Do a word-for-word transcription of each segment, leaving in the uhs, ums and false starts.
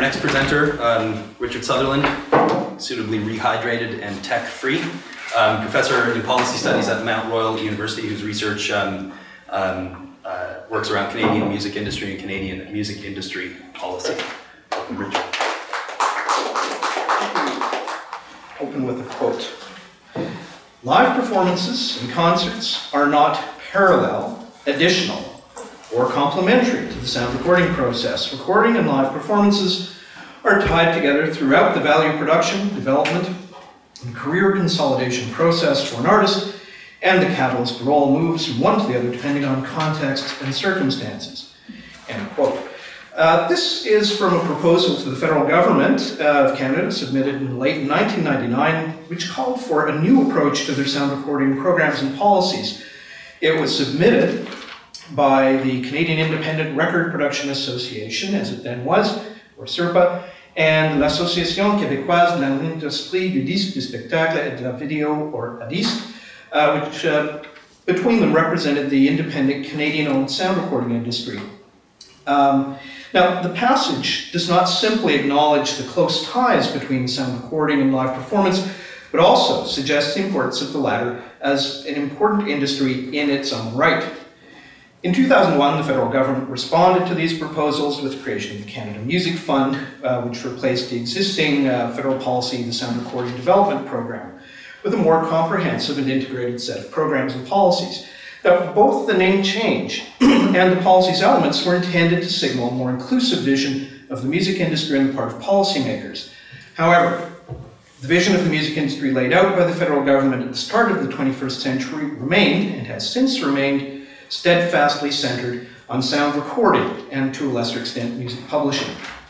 next presenter, um, Richard Sutherland, suitably rehydrated and tech-free, um, professor in policy studies at Mount Royal University, whose research um, um, uh, works around Canadian music industry and Canadian music industry policy. Welcome, Richard. Open with a quote. Live performances and concerts are not parallel, additional, or complementary to the sound recording process. Recording and live performances are tied together throughout the value production, development, and career consolidation process for an artist, and the catalyst role moves from one to the other depending on context and circumstances. End quote. Uh, this is from a proposal to the federal government uh, of Canada submitted in late nineteen ninety-nine, which called for a new approach to their sound recording programs and policies. It was submitted by the Canadian Independent Record Production Association, as it then was, or SIRPA, and l'Association Québécoise de l'Industrie du Disque, du Spectacle et de la Vidéo, or A D I S C, uh, which uh, between them represented the independent Canadian-owned sound recording industry. Um, now, the passage does not simply acknowledge the close ties between sound recording and live performance, but also suggests the importance of the latter as an important industry in its own right. In two thousand one, the federal government responded to these proposals with the creation of the Canada Music Fund, uh, which replaced the existing uh, federal policy, the Sound Recording Development Program, with a more comprehensive and integrated set of programs and policies. Now, both the name change and the policy's elements were intended to signal a more inclusive vision of the music industry on the part of policymakers. However, the vision of the music industry laid out by the federal government at the start of the twenty-first century remained, and has since remained, steadfastly centered on sound recording and, to a lesser extent, music publishing.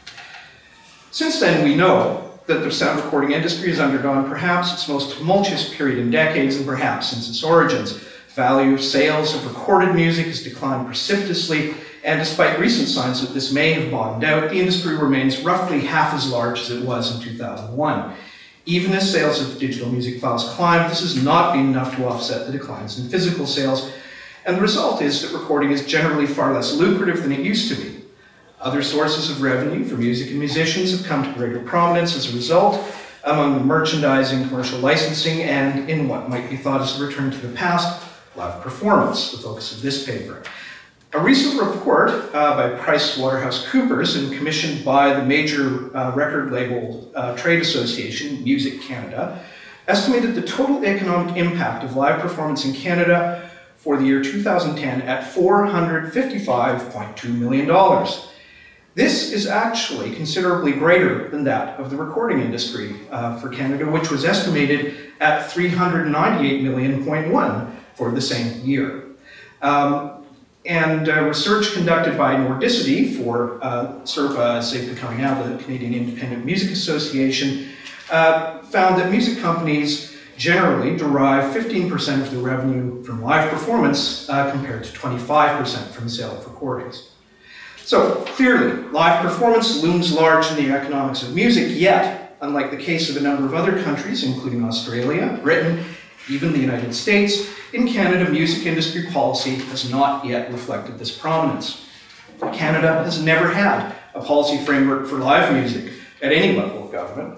Since then, we know that the sound recording industry has undergone perhaps its most tumultuous period in decades, and perhaps since its origins. Value of sales of recorded music has declined precipitously, and despite recent signs that this may have bottomed out, the industry remains roughly half as large as it was in two thousand one. Even as sales of digital music files climb, this has not been enough to offset the declines in physical sales, and the result is that recording is generally far less lucrative than it used to be. Other sources of revenue for music and musicians have come to greater prominence as a result, among the merchandising, commercial licensing, and in what might be thought as a return to the past, live performance, the focus of this paper. A recent report uh, by PricewaterhouseCoopers and commissioned by the major uh, record label uh, trade association, Music Canada, estimated the total economic impact of live performance in Canada for the year two thousand ten at four hundred fifty-five point two million dollars. This is actually considerably greater than that of the recording industry uh, for Canada, which was estimated at three hundred ninety-eight million point one for the same year. Um, and uh, research conducted by Nordicity for uh, SIRPA, safely coming out of the Canadian Independent Music Association, uh, found that music companies generally derive fifteen percent of the revenue from live performance uh, compared to twenty-five percent from the sale of recordings. So clearly, live performance looms large in the economics of music, yet, unlike the case of a number of other countries, including Australia, Britain, even the United States, in Canada, music industry policy has not yet reflected this prominence. Canada has never had a policy framework for live music at any level of government.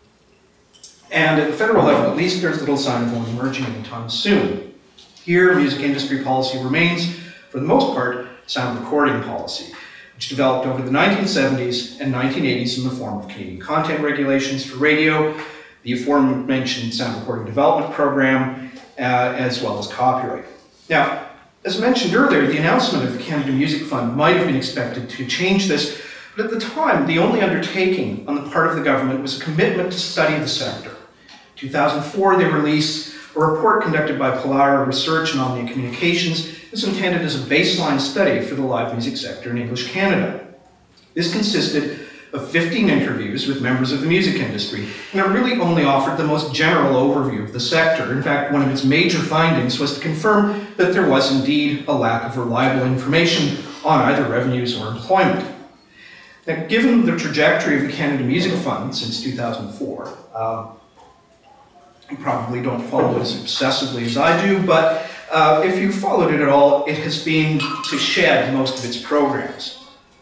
And at the federal level, at least, there's little sign of one emerging anytime soon. Here, music industry policy remains, for the most part, sound recording policy, which developed over the nineteen seventies and nineteen eighties in the form of Canadian content regulations for radio, the aforementioned Sound Recording Development Program, uh, as well as copyright. Now, as mentioned earlier, the announcement of the Canada Music Fund might have been expected to change this, but at the time, the only undertaking on the part of the government was a commitment to study the sector. In two thousand four, they released a report conducted by Polara Research and Omnia Communications. It was intended as a baseline study for the live music sector in English Canada. This consisted of fifteen interviews with members of the music industry, and it really only offered the most general overview of the sector. In fact, one of its major findings was to confirm that there was indeed a lack of reliable information on either revenues or employment. Now, given the trajectory of the Canada Music Fund since two thousand four, um, you probably don't follow it as obsessively as I do, but uh, if you followed it at all, it has been to shed most of its programs.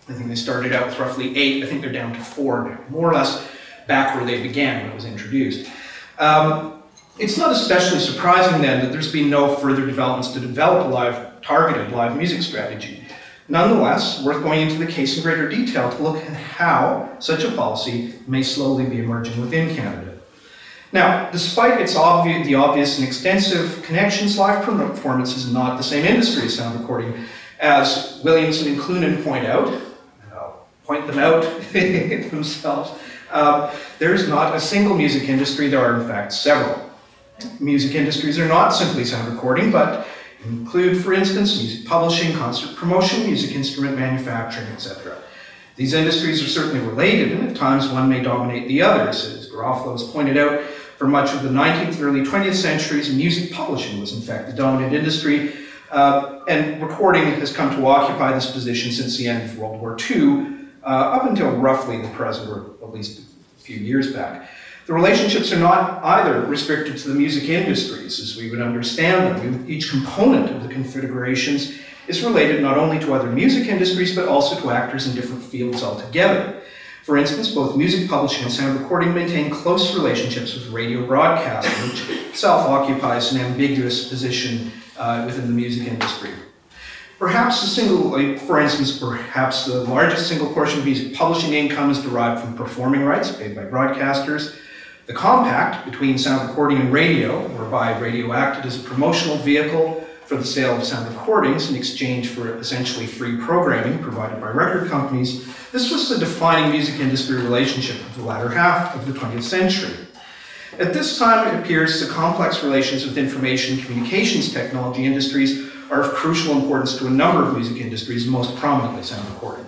I think they started out with roughly eight. I think they're down to four now, more or less back where they began when it was introduced. Um, it's not especially surprising then that there's been no further developments to develop a live, targeted live music strategy. Nonetheless, worth going into the case in greater detail to look at how such a policy may slowly be emerging within Canada. Now, despite its obvious, the obvious and extensive connections, live performance is not the same industry as sound recording. As Williamson and Clunan point out, and I'll point them out themselves, uh, there's not a single music industry, there are in fact several. Music industries are not simply sound recording, but include, for instance, music publishing, concert promotion, music instrument manufacturing, et cetera. These industries are certainly related, and at times one may dominate the others. As Garofalo has pointed out, for much of the nineteenth and early twentieth centuries, music publishing was in fact the dominant industry, uh, and recording has come to occupy this position since the end of World War Two, uh, up until roughly the present, or at least a few years back. The relationships are not either restricted to the music industries, as we would understand them. Each component of the configurations is related not only to other music industries, but also to actors in different fields altogether. For instance, both music publishing and sound recording maintain close relationships with radio broadcasting, which itself occupies an ambiguous position uh, within the music industry. Perhaps a single, like, for instance, perhaps the largest single portion of music publishing income is derived from performing rights paid by broadcasters. The compact between sound recording and radio, whereby radio acted as a promotional vehicle for the sale of sound recordings in exchange for essentially free programming provided by record companies, this was the defining music industry relationship of the latter half of the twentieth century. At this time, it appears the complex relations with information and communications technology industries are of crucial importance to a number of music industries, most prominently sound recording.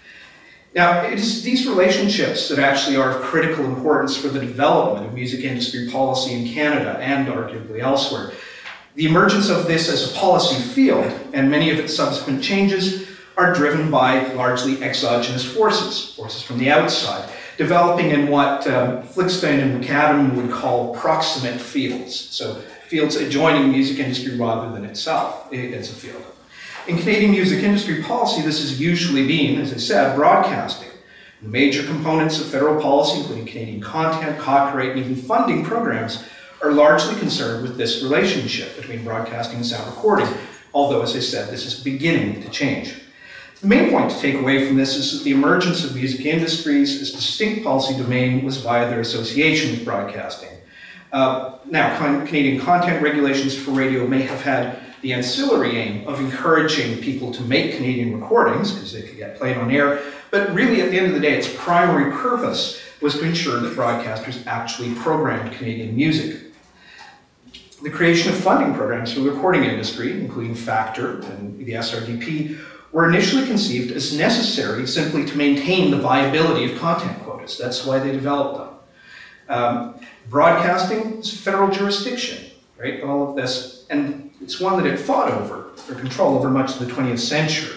Now, it is these relationships that actually are of critical importance for the development of music industry policy in Canada and arguably elsewhere. The emergence of this as a policy field and many of its subsequent changes are driven by largely exogenous forces, forces from the outside, developing in what um, Flickstein and McAdam would call proximate fields, so fields adjoining the music industry rather than itself as a field. In Canadian music industry policy, this has usually been, as I said, broadcasting. The major components of federal policy, including Canadian content, copyright, and even funding programs, are largely concerned with this relationship between broadcasting and sound recording, although, as I said, this is beginning to change. The main point to take away from this is that the emergence of music industries as distinct policy domain was via their association with broadcasting. Uh, now, Canadian content regulations for radio may have had the ancillary aim of encouraging people to make Canadian recordings, because they could get played on air, but really at the end of the day, its primary purpose was to ensure that broadcasters actually programmed Canadian music. The creation of funding programs for the recording industry, including Factor and the S R D P, were initially conceived as necessary simply to maintain the viability of content quotas. That's why they developed them. Um, broadcasting is a federal jurisdiction, right? All of this, and it's one that it fought over for control over much of the twentieth century.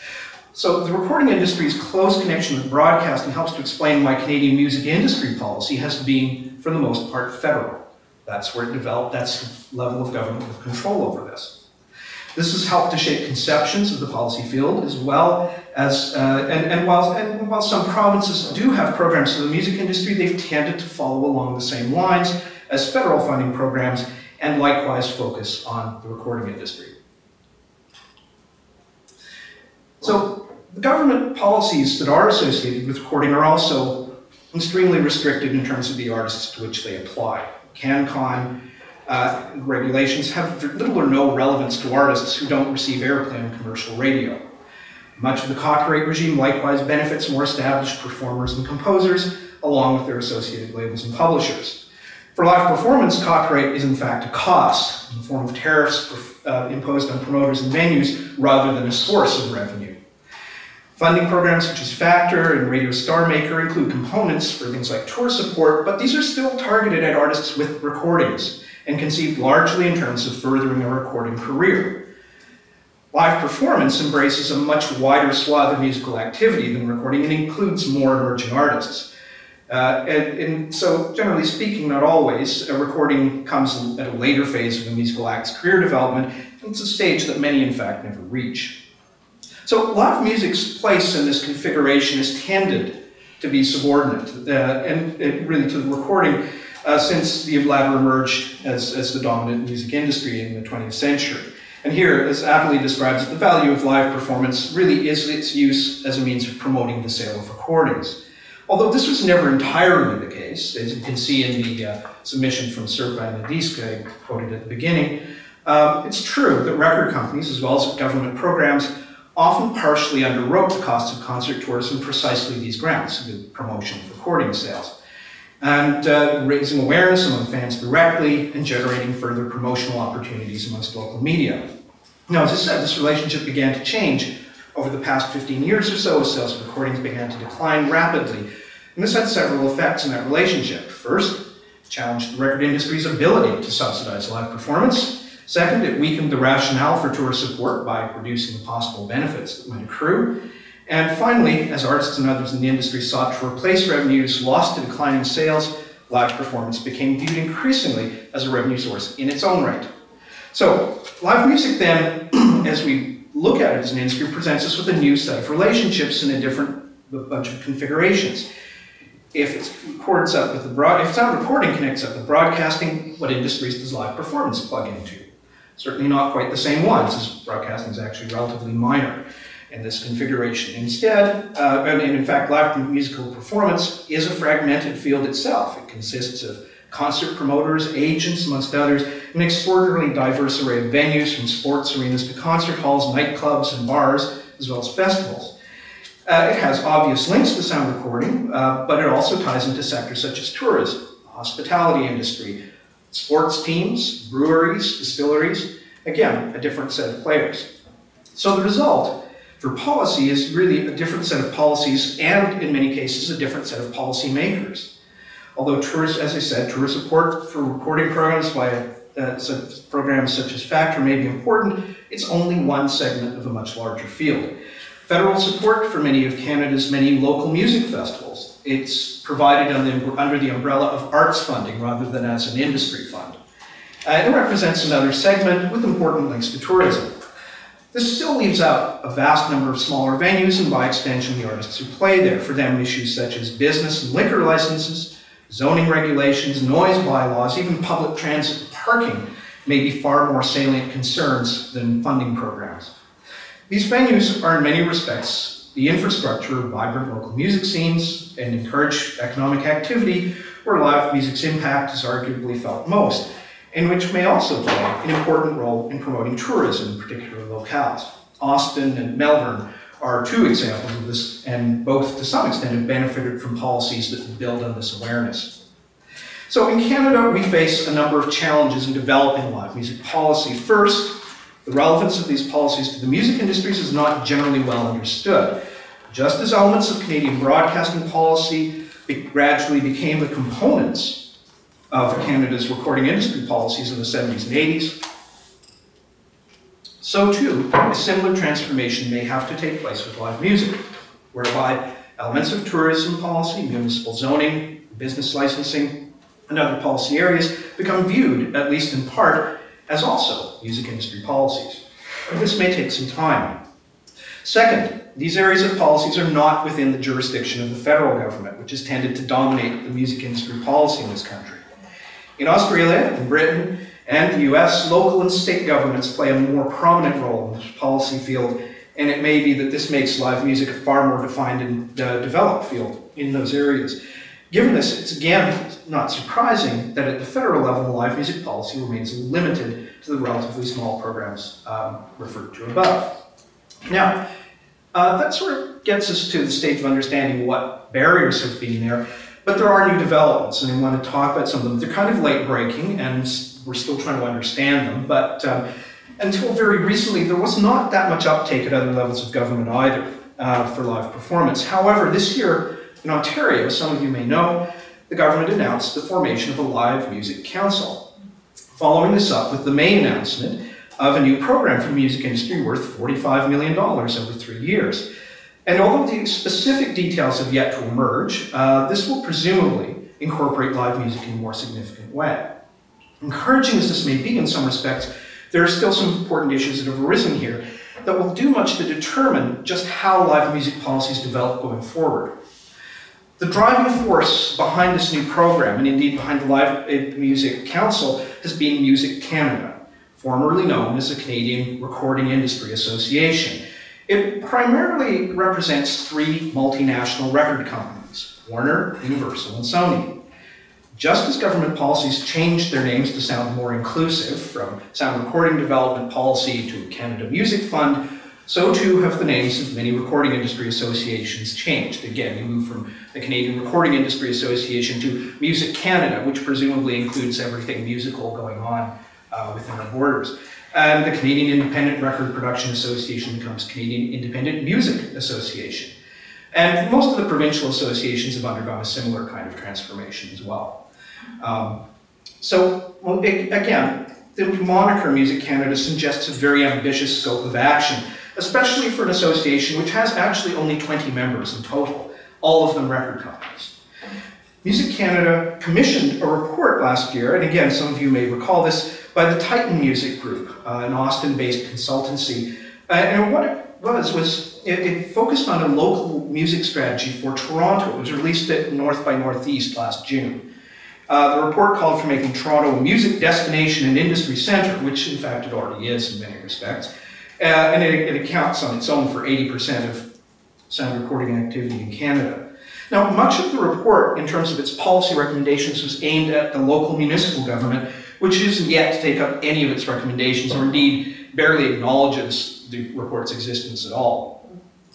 So the recording industry's close connection with broadcasting helps to explain why Canadian music industry policy has been, for the most part, federal. That's where it developed, that's the level of government with control over this. This has helped to shape conceptions of the policy field, as well as, uh, and, and, while, and while some provinces do have programs for the music industry, they've tended to follow along the same lines as federal funding programs, and likewise focus on the recording industry. So the government policies that are associated with recording are also extremely restricted in terms of the artists to which they apply. CanCon uh, regulations have little or no relevance to artists who don't receive airplay on commercial radio. Much of the copyright regime likewise benefits more established performers and composers, along with their associated labels and publishers. For live performance, copyright is in fact a cost in the form of tariffs uh, imposed on promoters and venues rather than a source of revenue. Funding programs such as Factor and Radio Star Maker include components for things like tour support, but these are still targeted at artists with recordings and conceived largely in terms of furthering a recording career. Live performance embraces a much wider swath of musical activity than recording and includes more emerging artists. Uh, and, and so, generally speaking, not always, a recording comes at a later phase of a musical act's career development, and it's a stage that many, in fact, never reach. So live music's place in this configuration has tended to be subordinate, uh, and it really to the recording, uh, since the latter emerged as, as the dominant music industry in the twentieth century. And here, as aptly describes it, the value of live performance really is its use as a means of promoting the sale of recordings. Although this was never entirely the case, as you can see in the uh, submission from Sirpa and Nadiska, I quoted at the beginning, uh, it's true that record companies, as well as government programs, often partially underwrote the cost of concert tours on precisely these grounds, the promotion of recording sales, and uh, raising awareness among fans directly and generating further promotional opportunities amongst local media. Now, as I said, this relationship began to change over the past fifteen years or so as sales of recordings began to decline rapidly. And this had several effects in that relationship. First, it challenged the record industry's ability to subsidize live performance. Second, it weakened the rationale for tour support by reducing the possible benefits that might accrue. And finally, as artists and others in the industry sought to replace revenues lost to declining sales, live performance became viewed increasingly as a revenue source in its own right. So, live music then, as we look at it as an industry, presents us with a new set of relationships in a different a bunch of configurations. If it records up with the broad, if sound recording connects up with broadcasting, what industries does live performance plug into? Certainly not quite the same ones, as broadcasting is actually relatively minor in this configuration. Instead, uh, and in fact, live musical performance is a fragmented field itself. It consists of concert promoters, agents, amongst others, an extraordinarily diverse array of venues, from sports arenas to concert halls, nightclubs, and bars, as well as festivals. Uh, it has obvious links to sound recording, uh, but it also ties into sectors such as tourism, the hospitality industry, sports teams, breweries, distilleries, again, a different set of players. So the result for policy is really a different set of policies and, in many cases, a different set of policy makers. Although tourist, as I said, tour support for recording programs via uh, such programs such as Factor may be important, it's only one segment of a much larger field. Federal support for many of Canada's many local music festivals. It's provided on the, under the umbrella of arts funding rather than as an industry fund. Uh, it represents another segment with important links to tourism. This still leaves out a vast number of smaller venues and, by extension, the artists who play there. For them, issues such as business and liquor licenses, zoning regulations, noise bylaws, even public transit and parking may be far more salient concerns than funding programs. These venues are in many respects the infrastructure of vibrant local music scenes and encourage economic activity where live music's impact is arguably felt most, and which may also play an important role in promoting tourism in particular locales. Austin and Melbourne are two examples of this, and both to some extent have benefited from policies that build on this awareness. So in Canada, we face a number of challenges in developing live music policy. First, the relevance of these policies to the music industries is not generally well understood. Just as elements of Canadian broadcasting policy be gradually became the components of Canada's recording industry policies in the seventies and eighties, so too, a similar transformation may have to take place with live music, whereby elements of tourism policy, municipal zoning, business licensing, and other policy areas become viewed, at least in part, as also music industry policies. And this may take some time. Second, these areas of policies are not within the jurisdiction of the federal government, which has tended to dominate the music industry policy in this country. In Australia, in Britain, and the U S, local and state governments play a more prominent role in this policy field, and it may be that this makes live music a far more defined and uh, developed field in those areas. Given this, it's again not surprising that at the federal level, live music policy remains limited to the relatively small programs um, referred to above. Now, uh, that sort of gets us to the stage of understanding what barriers have been there, but there are new developments, and I want to talk about some of them. They're kind of late breaking, and we're still trying to understand them, but um, until very recently, there was not that much uptake at other levels of government either uh, for live performance. However, this year in Ontario, some of you may know, the government announced the formation of a live music council, following this up with the May announcement of a new program for the music industry worth forty-five million dollars over three years. And although the specific details have yet to emerge, uh, this will presumably incorporate live music in a more significant way. Encouraging as this may be in some respects, there are still some important issues that have arisen here. that will do much to determine just how live music policies develop going forward. The driving force behind this new program, and indeed behind the Live Music Council, has been Music Canada, formerly known as the Canadian Recording Industry Association. It primarily represents three multinational record companies, Warner, Universal, and Sony. Just as government policies changed their names to sound more inclusive, from Sound Recording Development Policy to Canada Music Fund, so too have the names of many recording industry associations changed. Again, you move from the Canadian Recording Industry Association to Music Canada, which presumably includes everything musical going on uh, within the borders. And the Canadian Independent Record Production Association becomes Canadian Independent Music Association. And most of the provincial associations have undergone a similar kind of transformation as well. Um, so, well, it, again, the moniker Music Canada suggests a very ambitious scope of action, especially for an association which has actually only twenty members in total, all of them record companies. Music Canada commissioned a report last year, and again, some of you may recall this, by the Titan Music Group, uh, an Austin-based consultancy. Uh, and what it was, was it, it focused on a local music strategy for Toronto. It was released at North by Northeast last June. Uh, the report called for making Toronto a music destination and industry center, which in fact it already is in many respects. Uh, and it, it accounts on its own for eighty percent of sound recording activity in Canada. Now, much of the report, in terms of its policy recommendations, was aimed at the local municipal government, which isn't yet to take up any of its recommendations, or indeed barely acknowledges the report's existence at all.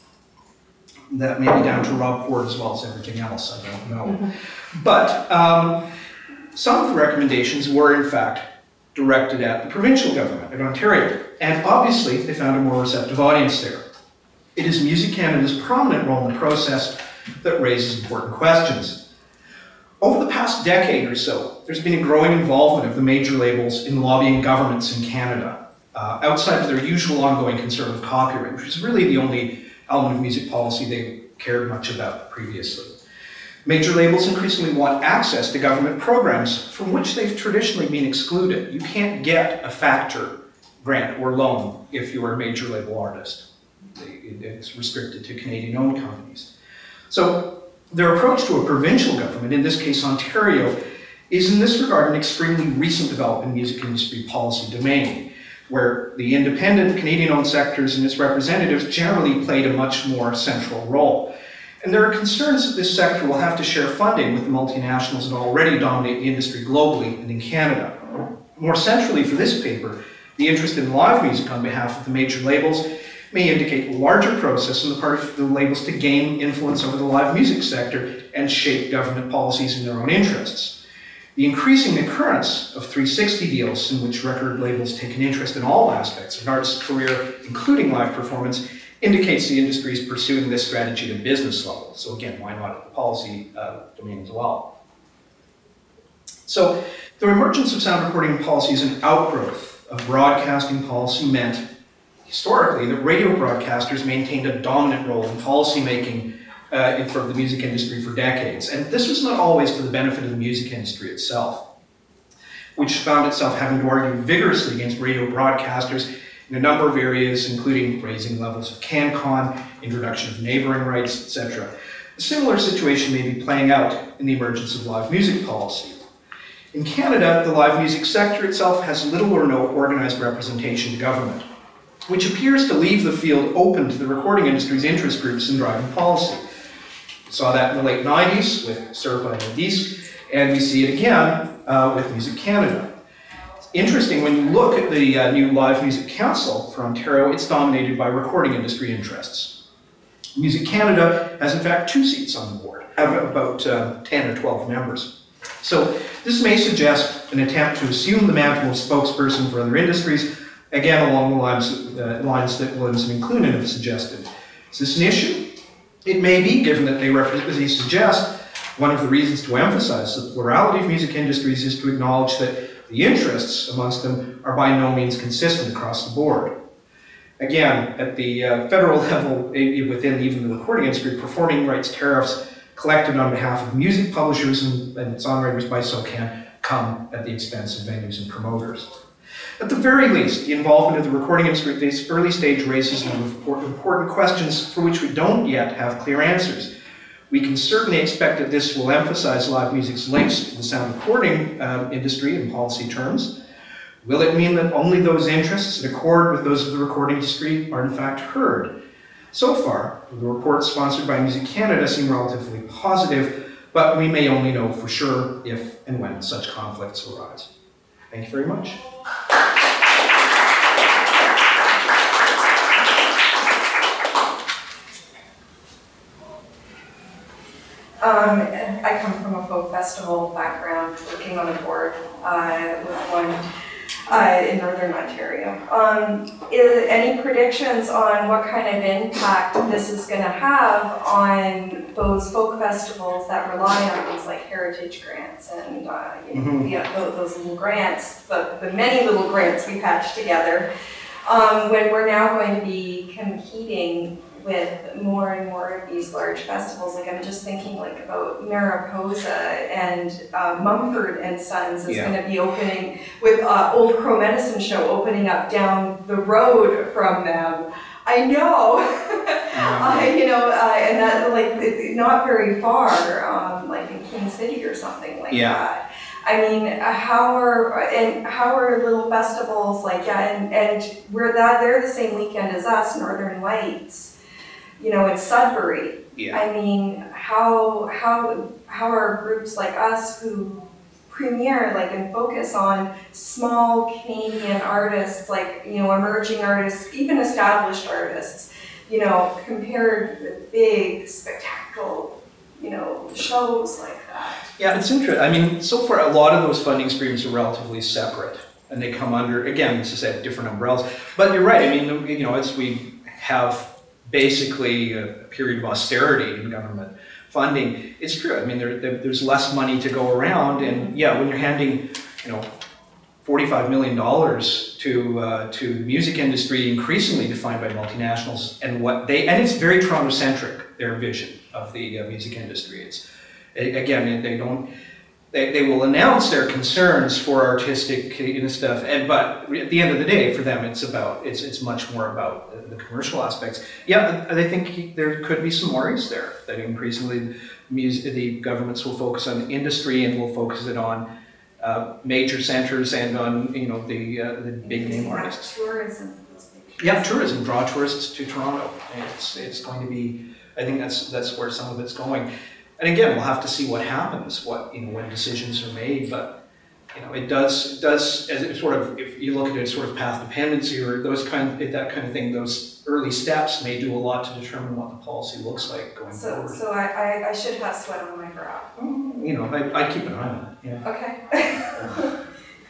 That may be down to Rob Ford as well as everything else, I don't know. Mm-hmm. But um, some of the recommendations were, in fact, directed at the provincial government in Ontario, and obviously they found a more receptive audience there. It is Music Canada's prominent role in the process that raises important questions. Over the past decade or so, there's been a growing involvement of the major labels in lobbying governments in Canada, uh, outside of their usual ongoing concern with copyright, which is really the only element of music policy they cared much about previously. Major labels increasingly want access to government programs from which they've traditionally been excluded. You can't get a factor grant or loan if you're a major label artist. It's restricted to Canadian-owned companies. So their approach to a provincial government, in this case Ontario, is in this regard an extremely recent development in music industry policy domain, where the independent Canadian-owned sectors and its representatives generally played a much more central role. And there are concerns that this sector will have to share funding with the multinationals that already dominate the industry globally and in Canada. More centrally for this paper, the interest in live music on behalf of the major labels may indicate a larger process on the part of the labels to gain influence over the live music sector and shape government policies in their own interests. The increasing occurrence of three sixty deals in which record labels take an interest in all aspects of an artist's career, including live performance, indicates the industry is pursuing this strategy at a business level. So again, why not at the policy uh, domain as well? So the emergence of sound recording policy as an outgrowth of broadcasting policy meant historically that radio broadcasters maintained a dominant role in policymaking uh, for the music industry for decades. And this was not always to the benefit of the music industry itself, which found itself having to argue vigorously against radio broadcasters in a number of areas, including raising levels of CanCon, introduction of neighboring rights, et cetera. A similar situation may be playing out in the emergence of live music policy. In Canada, the live music sector itself has little or no organized representation to government, which appears to leave the field open to the recording industry's interest groups in driving policy. We saw that in the late nineties with Serpa and Disc, and we see it again uh, with Music Canada. It's interesting, when you look at the uh, new Live Music Council for Ontario, it's dominated by recording industry interests. Music Canada has in fact two seats on the board, have about uh, ten or twelve members. So this may suggest an attempt to assume the mantle of spokesperson for other industries, again along the lines, uh, lines that Williams and Clunan have suggested. Is this an issue? It may be, given that they, they suggest one of the reasons to emphasize the plurality of music industries is to acknowledge that the interests amongst them are by no means consistent across the board. Again, at the uh, federal level, within even the recording industry, performing rights tariffs collected on behalf of music publishers and, and songwriters by SOCAN come at the expense of venues and promoters. At the very least, the involvement of the recording industry at this early stage raises a number of important questions for which we don't yet have clear answers. We can certainly expect that this will emphasize live music's links to the sound recording uh, industry in policy terms. Will it mean that only those interests that accord with those of the recording industry are in fact heard? So far, the reports sponsored by Music Canada seem relatively positive, but we may only know for sure if and when such conflicts arise. Thank you very much. Um, I come from a folk festival background, working on a board uh, with one uh, in Northern Ontario. Um, is, any predictions on what kind of impact this is going to have on those folk festivals that rely on things like heritage grants and uh, you know, Mm-hmm. the, those, those little grants, the, the many little grants we patched together, um, when we're now going to be competing with more and more of these large festivals. Like I'm just thinking like about Mariposa and uh, Mumford and Sons is Yeah. going to be opening with uh, Old Crow Medicine Show opening up down the road from them. I know, I, you know, uh, and that like it, not very far, um, like in King City or something like Yeah. that. I mean, how are and how are little festivals like yeah, and and we're that they're the same weekend as us, Northern Lights. You know, in Sudbury. Yeah. I mean, how how how are groups like us who premiere like and focus on small Canadian artists, like you know, emerging artists, even established artists, you know, compared with big spectacle, you know, shows like that. Yeah, it's interesting. I mean, so far a lot of those funding streams are relatively separate, and they come under, again, as I said, different umbrellas. But you're right. I mean, you know, as we have basically a period of austerity in government funding, it's true. I mean, there, there, there's less money to go around, and yeah, when you're handing, you know, forty-five million dollars to uh, to the music industry, increasingly defined by multinationals, and what they and it's very Toronto-centric, their vision of the uh, music industry. It's again, they don't. They, they will announce their concerns for artistic you know, stuff, and but at the end of the day, for them, it's about it's it's much more about the, the commercial aspects. Yeah, I think there could be some worries there that increasingly music, the governments will focus on industry and will focus it on uh, major centers and on you know the uh, the big name artists. Tourism. Those big Yeah, tourism, draw tourists to Toronto. It's it's going to be. I think that's that's where some of it's going. And again, we'll have to see what happens, what you know, when decisions are made. But you know, it does, it does, as it sort of, if you look at it as sort of path dependency or those kind, of, that kind of thing, those early steps may do a lot to determine what the policy looks like going So, forward. so I, I, I should have sweat on my brow. You know, I, I keep an eye on it. Yeah. Okay.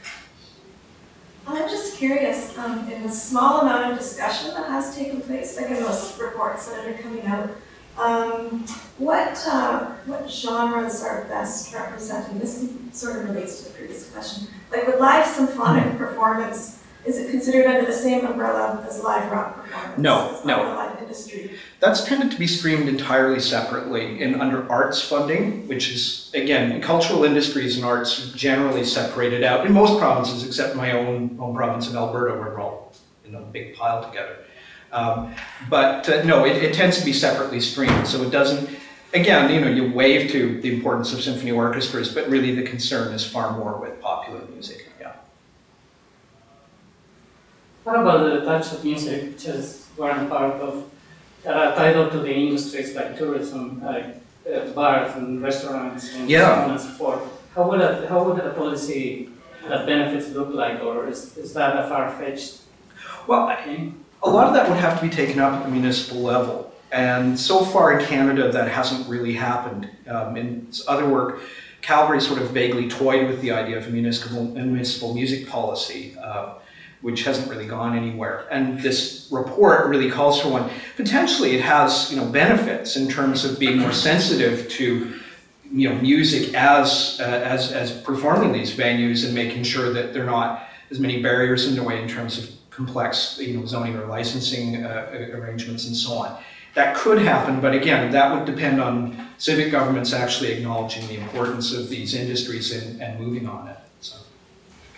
I'm just curious, um, in the small amount of discussion that has taken place, like in those reports that are coming out, um, what uh, what genres are best represented? This sort of relates to the previous question. Like with live symphonic performance, is it considered under the same umbrella as live rock performance? No, It's no. not the live industry. That's tended to be streamed entirely separately in under arts funding, which is, again, cultural industries and arts generally separated out in most provinces, except my own home province of Alberta, where we're all in a big pile together. Um, but uh, no, it, it tends to be separately streamed, so it doesn't, again, you know, you wave to the importance of symphony orchestras, but really the concern is far more with popular music, yeah. What about the types of music which is one part of that are tied to the industries like tourism, like uh, bars and restaurants and Yeah. so on and so forth? How would a, how would a policy that benefits look like, or is, is that a far-fetched Well, thing? a lot of that would have to be taken up at the municipal level. And so far in Canada, that hasn't really happened. Um, in other work, Calgary sort of vaguely toyed with the idea of a municipal, a municipal music policy, uh, which hasn't really gone anywhere. And this report really calls for one. Potentially, it has you know benefits in terms of being more sensitive to you know music as uh, as as performing these venues and making sure that there are not as many barriers in the way in terms of complex you know zoning or licensing uh, arrangements and so on. That could happen, but again, that would depend on civic governments actually acknowledging the importance of these industries and, and moving on it. So.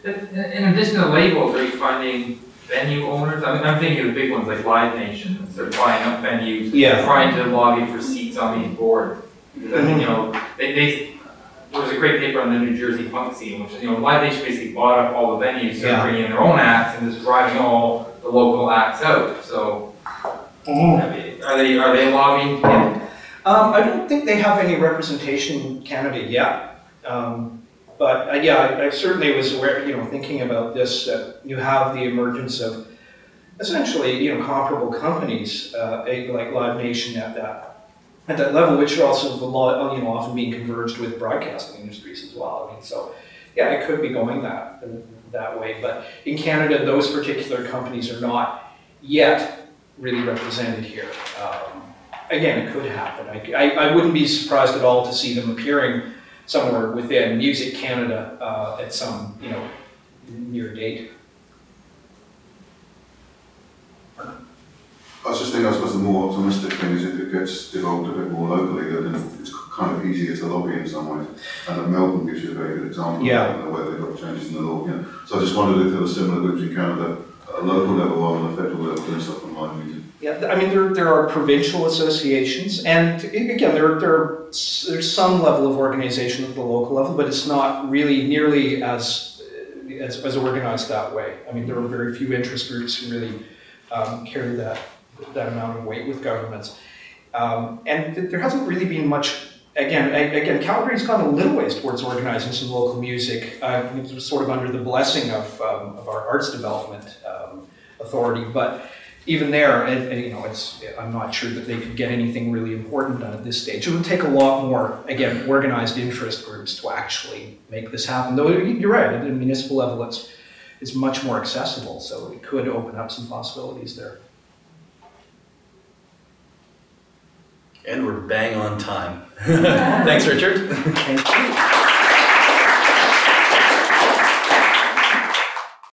In addition to labels, are you finding venue owners? I mean, I'm thinking of the big ones like Live Nation, sort of buying up venues, Yeah. trying to lobby for seats on these boards. Because I think, you know, they, they, there was a great paper on the New Jersey punk scene, which is, you know, Live Nation basically bought up all the venues, started Yeah. bringing in their own acts and just driving all the local acts out. So, I mean, are they, are they lobbying to get? Um, I don't think they have any representation in Canada yet. Um, but uh, yeah, I, I certainly was aware, you know, thinking about this, that you have the emergence of essentially, you know, comparable companies, uh, like Live Nation at that at that level, which are also a lot, you know, often being converged with broadcasting industries as well. I mean, so yeah, it could be going that that way. But in Canada, those particular companies are not yet really represented here. Um, again, it could happen. I, I, I wouldn't be surprised at all to see them appearing somewhere within Music Canada uh, at some, you know, near date. I was just thinking, I suppose the more optimistic thing is if it gets developed a bit more locally, then it's kind of easier to lobby in some ways. And that Melbourne gives you a very good example Yeah. of the way they've got changes in the law. You know. So I just wondered if there were similar groups in Canada at a local level or on a federal level doing stuff on live music. Yeah, I mean, there, there are provincial associations, and again, there, there, there's some level of organization at the local level, but it's not really nearly as, as, as organized that way. I mean, there are very few interest groups who really um, carry that, that amount of weight with governments. Um, and th there hasn't really been much, again, a- again, Calgary's gone a little ways towards organizing some local music, uh, sort of under the blessing of, um, of our Arts Development um, Authority, but even there, and, and, you know, it's, I'm not sure that they could get anything really important done at this stage. It would take a lot more, again, organized interest groups to actually make this happen. Though you're right, at the municipal level, it's, it's much more accessible, so it could open up some possibilities there. And we're bang on time. Thanks, Richard. Thank you.